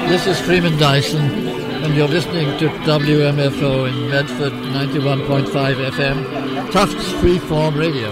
This is Freeman Dyson, and you're listening to WMFO in Medford, 91.5 FM, Tufts Freeform Radio.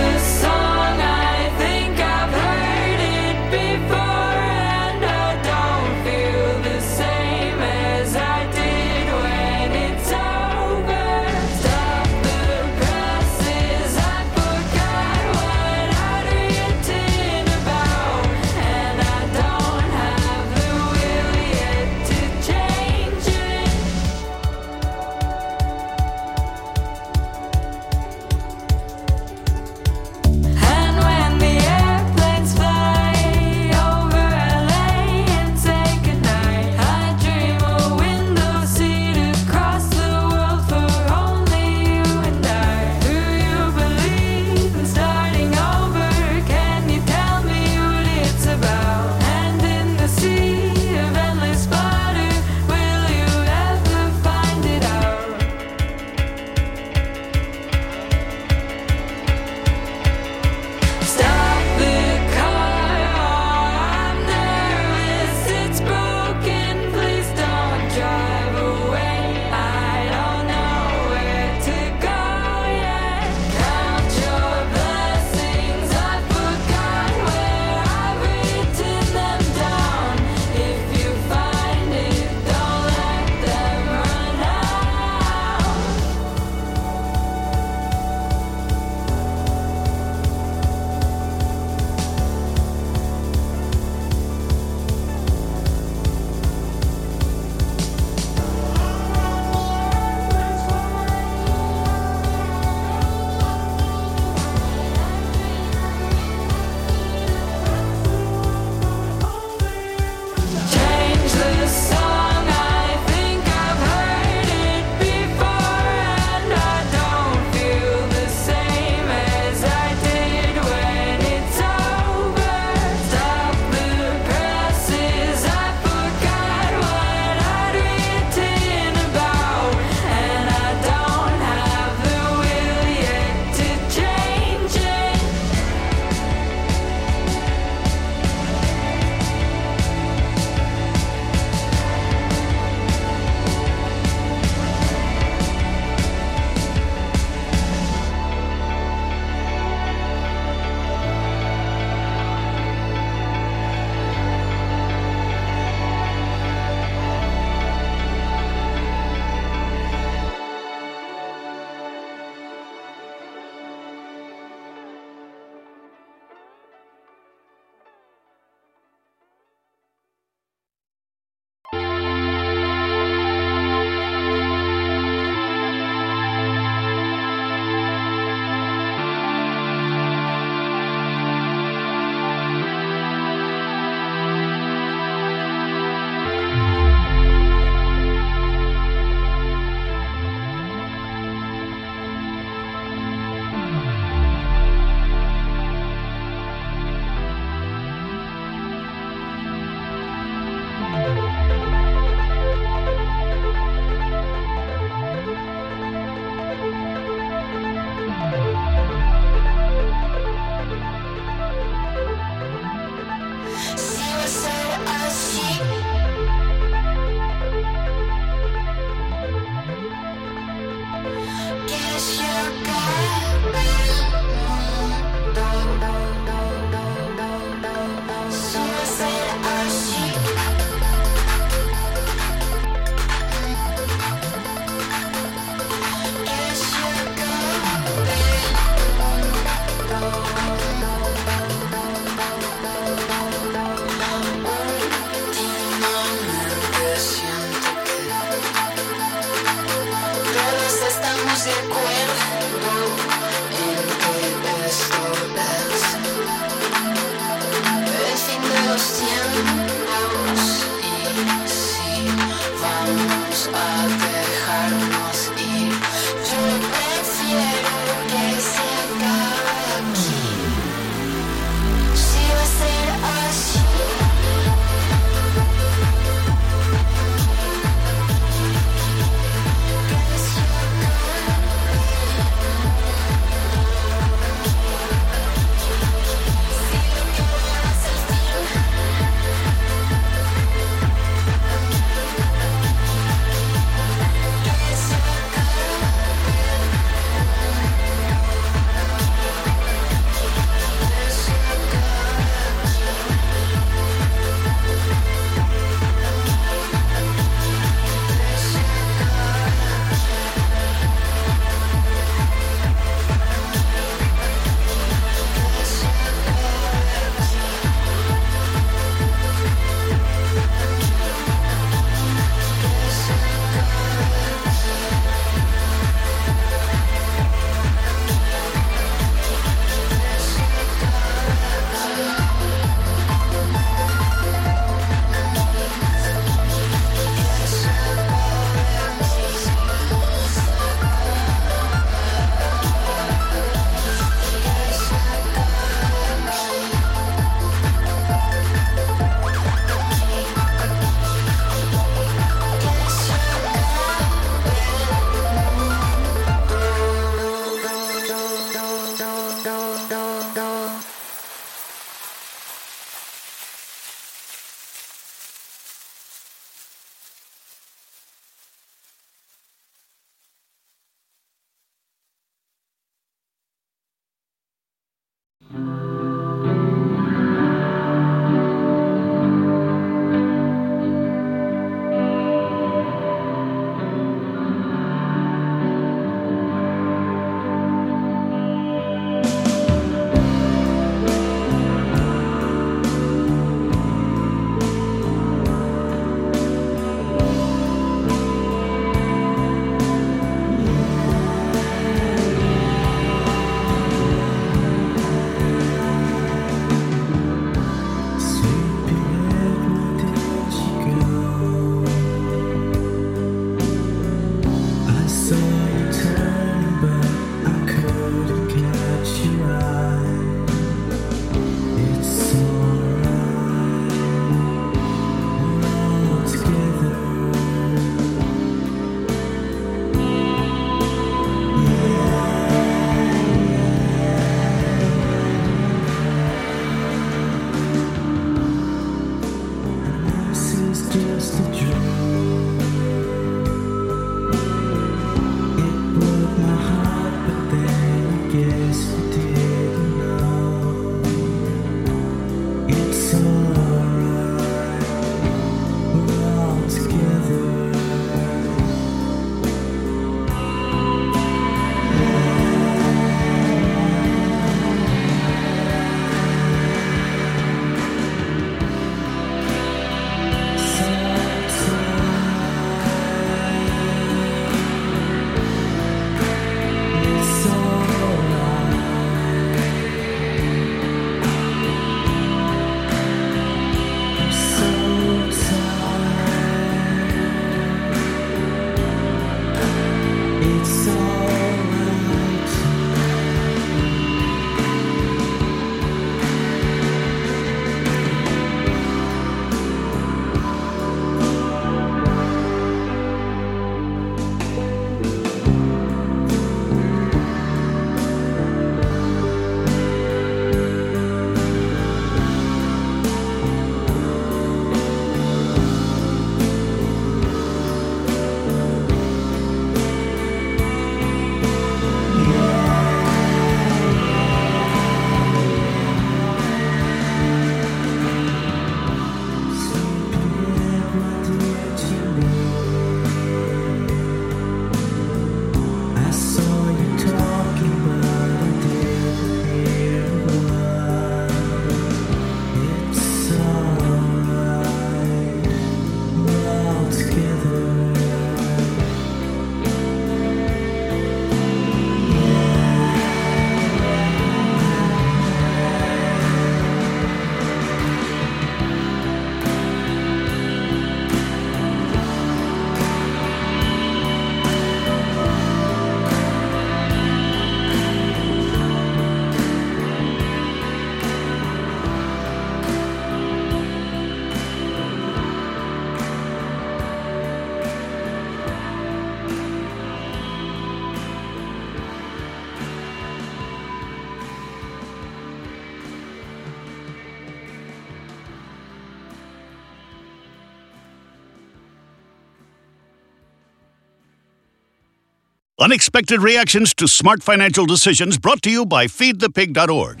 Unexpected reactions to smart financial decisions brought to you by feedthepig.org.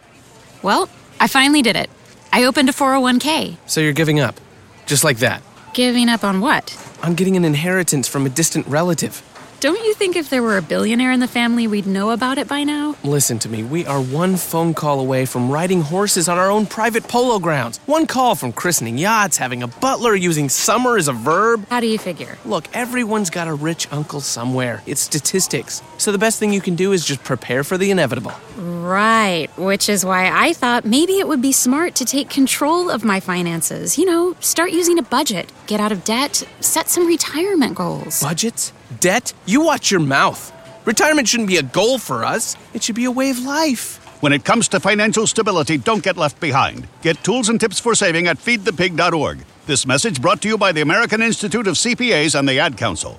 Well, I finally did it. I opened a 401k. So you're giving up? Just like that? Giving up on what? On getting an inheritance from a distant relative. Don't you think if there were a billionaire in the family, we'd know about it by now? Listen to me. We are one phone call away from riding horses on our own private polo grounds. One call from christening yachts, having a butler, using summer as a verb. How do you figure? Look, everyone's got a rich uncle somewhere. It's statistics. So the best thing you can do is just prepare for the inevitable. Right, which is why I thought maybe it would be smart to take control of my finances. You know, start using a budget, get out of debt, set some retirement goals. Budgets? Debt? You watch your mouth. Retirement shouldn't be a goal for us. It should be a way of life. When it comes to financial stability, don't get left behind. Get tools and tips for saving at feedthepig.org. This message brought to you by the American Institute of CPAs and the Ad Council.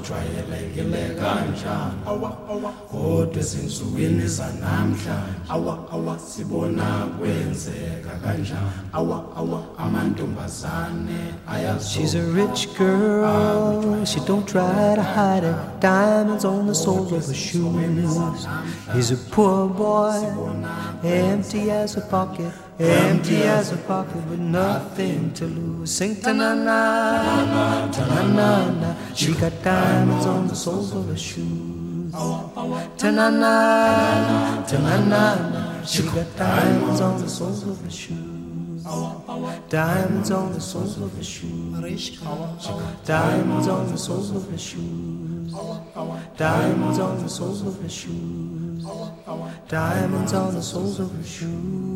ujwayelekile kanjani kodwa ezinsukwini zanamhlanje sibona kwenzeka kanjani amantombazane ayazo. She's a rich girl, she don't try to hide it. Diamonds on the soles of her shoes. He's a poor boy, empty as a pocket, empty as a pocket with nothing to lose. Sing ta-na-na, ta-na-na-na. She got diamonds on the soles of her shoes. Ta-na-na, ta-na-na-na. She got diamonds on the soles of her shoes. Diamonds on the soles of her shoes. Diamonds on the soles of her shoes. Diamonds on the soles of her shoes. Diamonds on the soles of her shoes.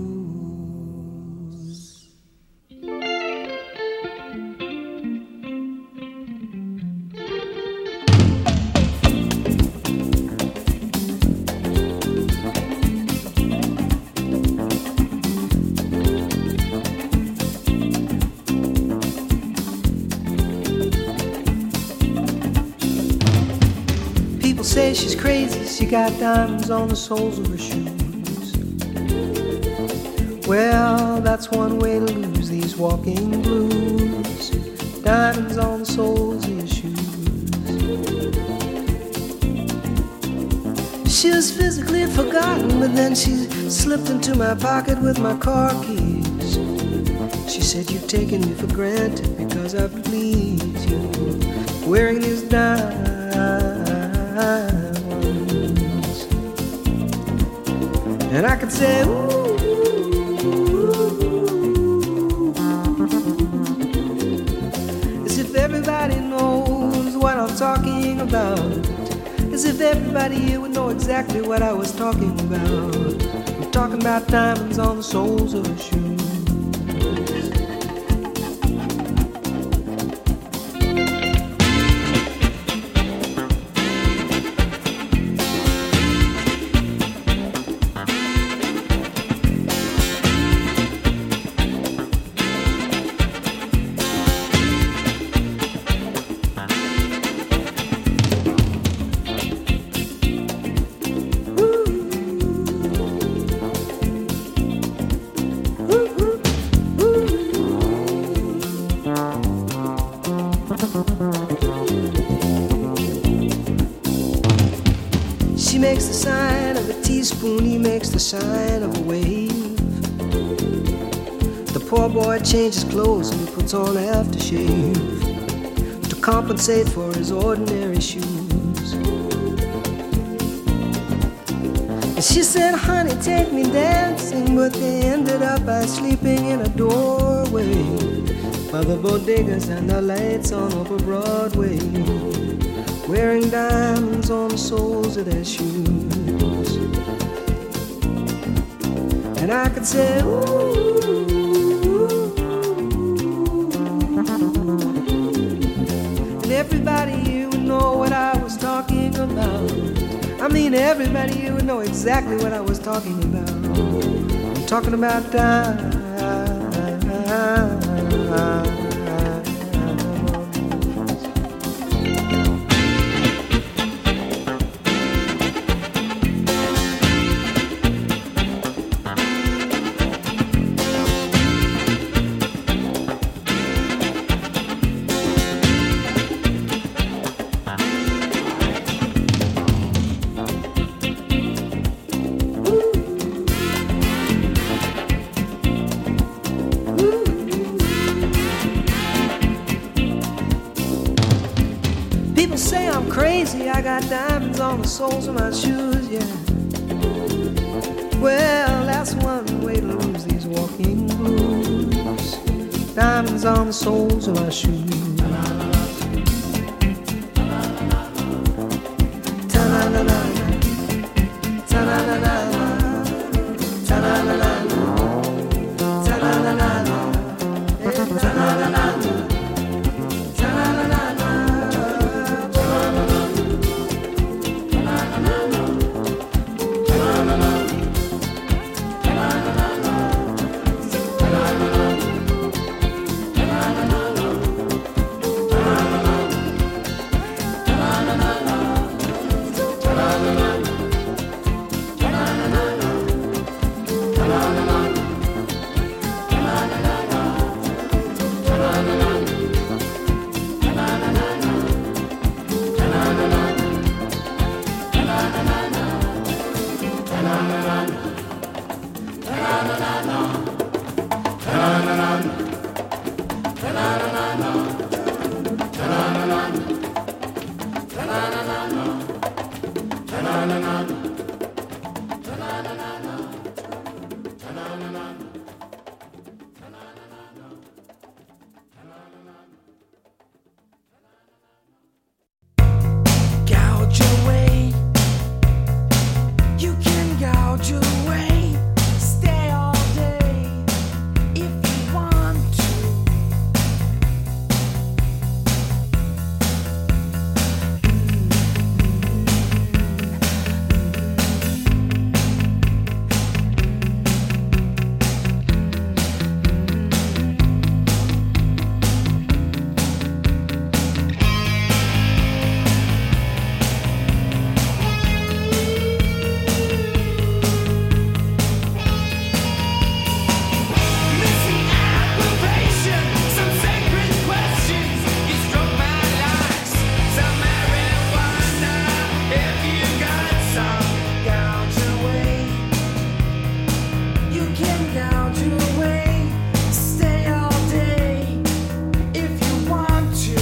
Say she's crazy, she got diamonds on the soles of her shoes. Well, that's one way to lose these walking blues. Diamonds on the soles of your shoes. She was physically forgotten, but then she slipped into my pocket with my car keys. She said, you've taken me for granted because I please you. Wearing these diamonds. And I could say, ooh, as if everybody knows what I'm talking about. As if everybody here would know exactly what I was talking about. I'm talking about diamonds on the soles of her shoes. She makes the sign of a teaspoon, he makes the sign of a wave. The poor boy changes clothes and he puts on aftershave to compensate for his ordinary shoes. And she said, honey, take me dancing, but they ended up by sleeping in a doorway by the bodegas and the lights on over Broadway, wearing diamonds on the soles of their shoes. And I could say, ooh, and everybody here would know what I was talking about. I mean, everybody here would know exactly what I was talking about. I'm talking about diamonds. People say I'm crazy, I got diamonds on the soles of my shoes, yeah. Well, that's one way to lose these walking blues. Diamonds on the soles of my shoes. Ta-na-na-na, ta-na-na-na, ta-na-na-na, ta-na-na-na, ta-na-na-na. Gouge away. You can gouge away. Stay all day if you want to. Missing aggravation, some sacred questions. You struck my lights, some marijuana. If you got some, gouge away. You can gouge away. Stay all day if you want to.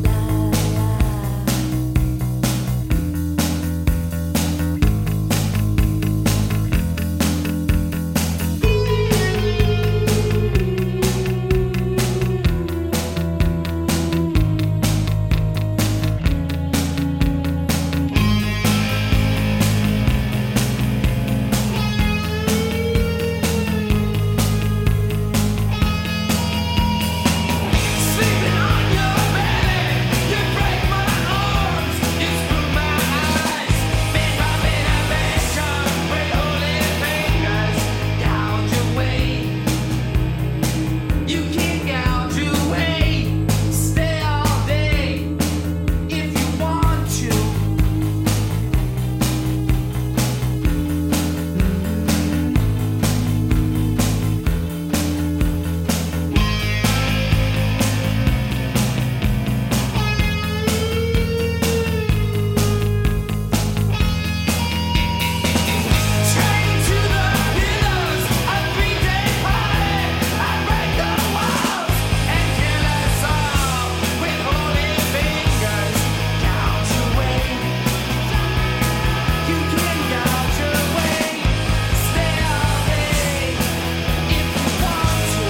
Sleeping on your belly, you break my arms, you screw my eyes. Been robbing a mansion with holy fingers. Gouge away. You can gouge away. Stay all day if you want to. Train to the pillars, a 3-day party. I break the walls and kill us all with holy fingers. Gouge away. You can gouge away. Stay all day if you want to.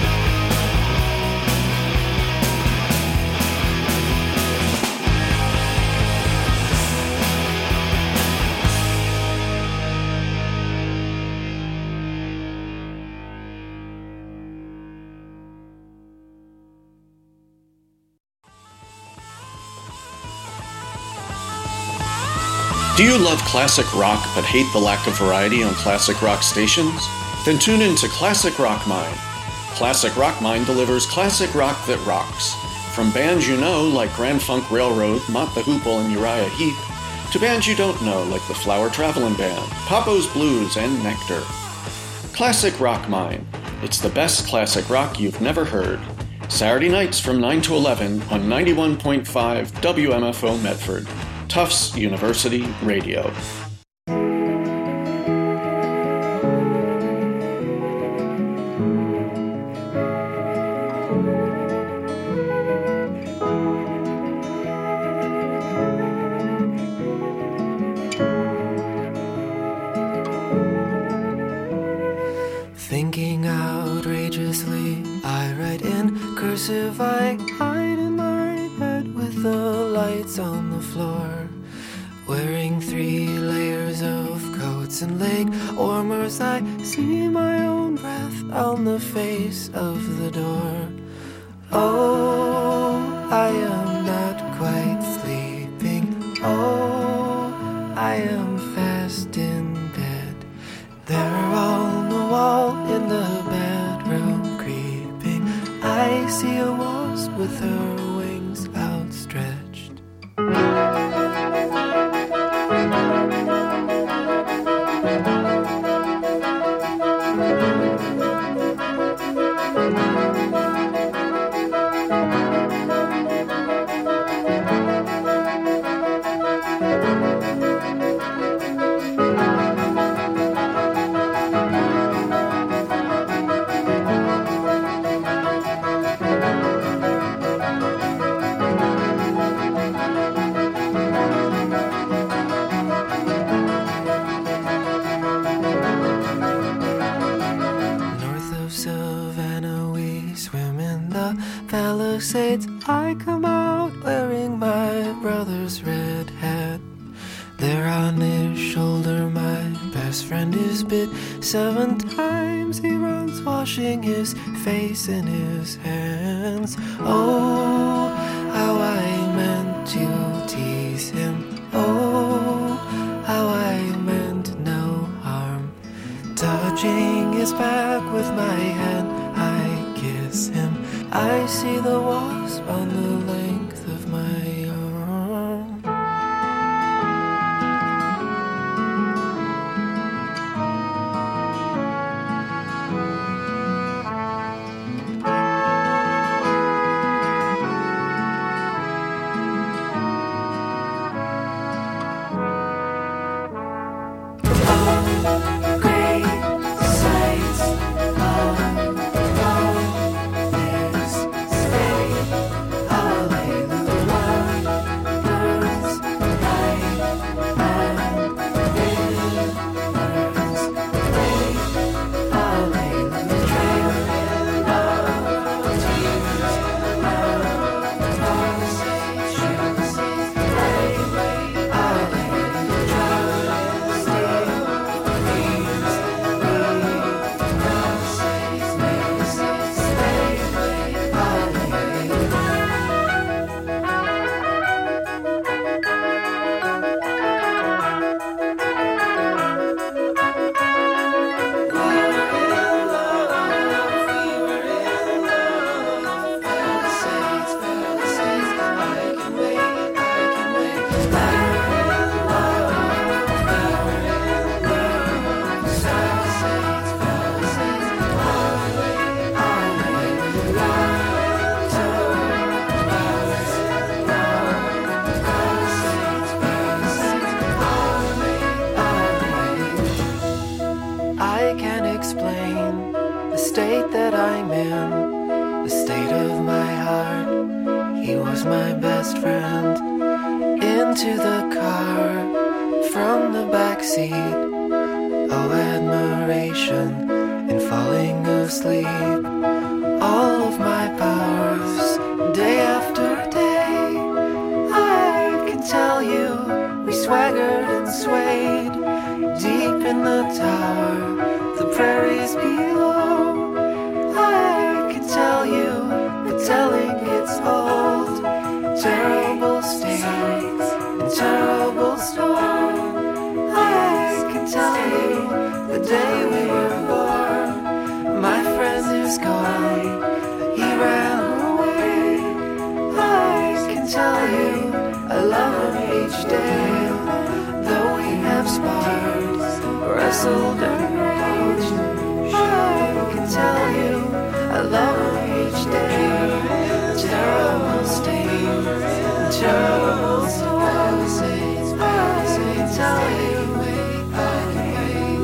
Do you love classic rock but hate the lack of variety on classic rock stations? Then tune in to Classic Rock Mine. Classic Rock Mine delivers classic rock that rocks. From bands you know like Grand Funk Railroad, Mott the Hoople, and Uriah Heep, to bands you don't know like the Flower Travelin' Band, Papo's Blues, and Nectar. Classic Rock Mine. It's the best classic rock you've never heard. Saturday nights from 9 to 11 on 91.5 WMFO Medford. Tufts University Radio. Thinking outrageously, I write in cursive. I hide in my bed with the lights on the floor, wearing 3 layers of coats and leg warmers. I see my own breath on the face of the door. Oh, I am not quite sleeping. Oh, I am fast in bed. They're on the wall in the bedroom creeping. I see a wasp with her wings outstretched. Palisades, I come out wearing my brother's red hat. There on his shoulder, my best friend is bit. 7 times he runs, washing his face in his hands. Oh, how I meant to tease him. Oh, how I meant no harm. Touching his back with my hand, I kiss him. I see the wasp on the length of my arm. I can't explain the state that I'm in, the state of my heart. He was my best friend. Into the car, from the back seat. Oh, admiration in falling asleep. All of my powers, day after day. I can tell you, we swaggered and swayed. Deep in the tower, the prairies below. I can tell you, but telling it's old. Terrible state and terrible storm. I can tell you, the day we were born. My friend is gone, he ran away. I can tell you, I love him each day. Though we have sparred, wrestled and raged, I can tell you, I love him each day. Terrible state, terrible storm. I can tell you, I can wait.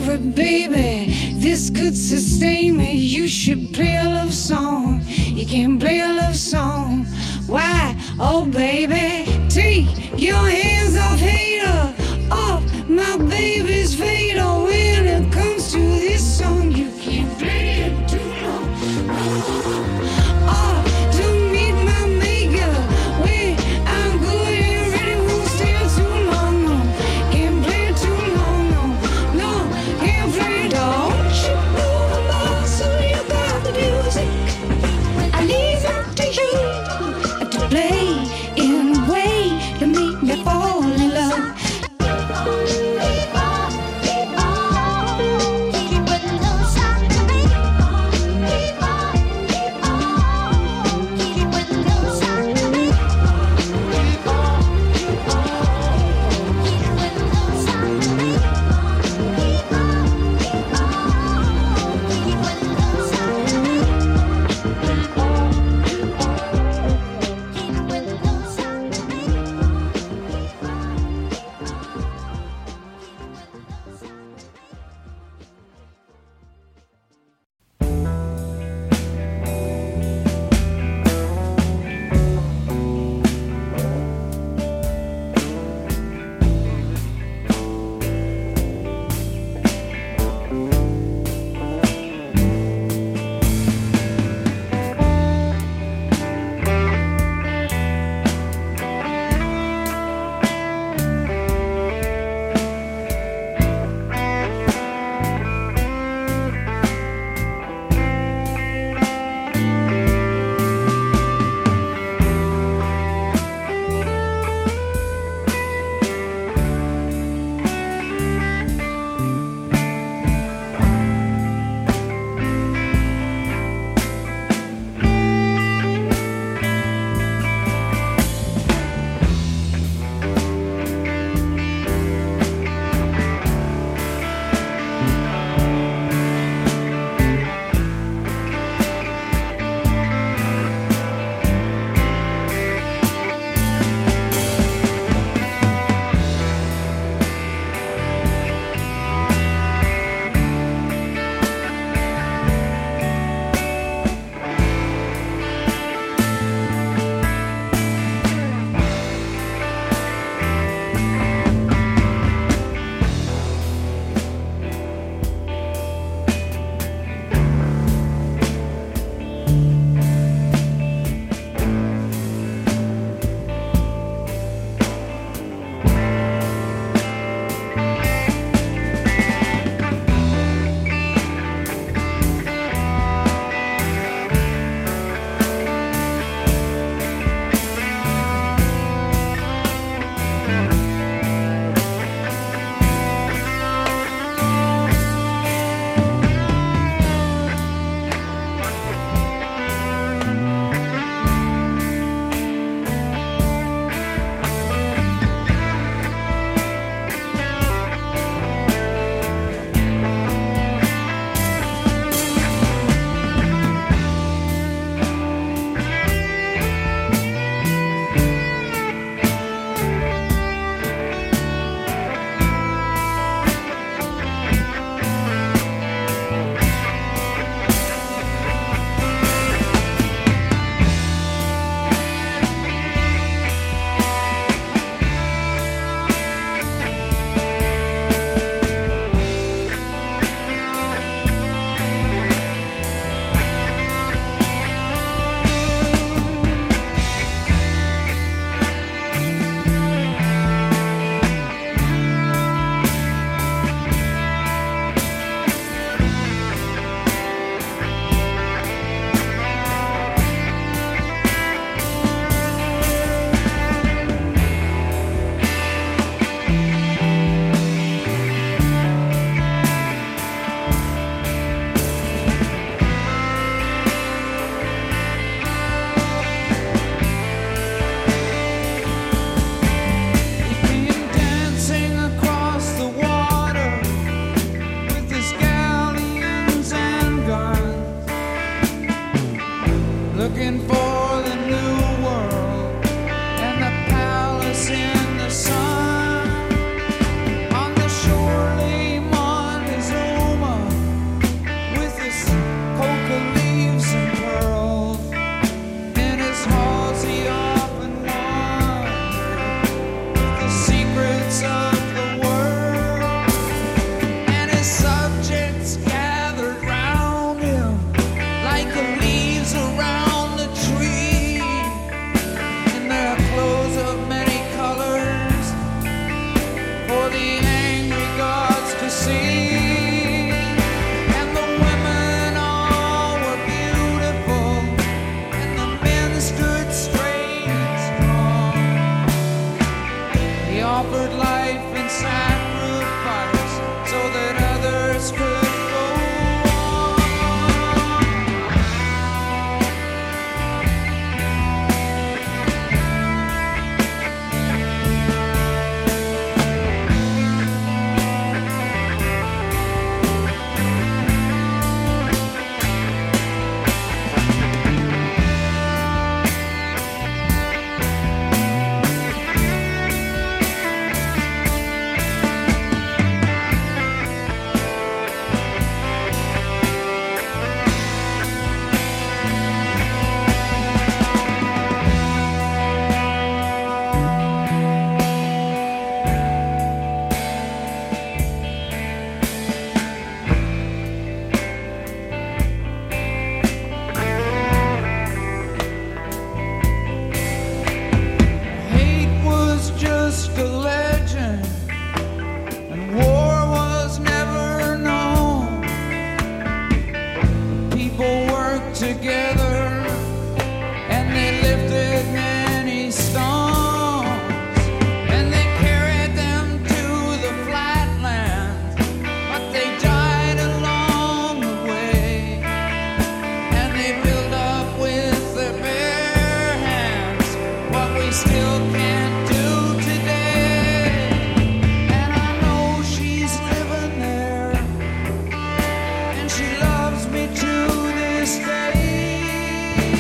over, baby. This could sustain me. You should play a love song. You can play a love song. Why? Oh, baby, take your hands off hater, off my baby's fader. When it comes to this song, you can't play it too long. Oh, to meet my maker, when I'm good and ready, won't stay too long. No, can't play it too long. No, no, can't play it. Don't you know the boss, so you got the music. I leave it to you to play in a way to make me fall in love. we still can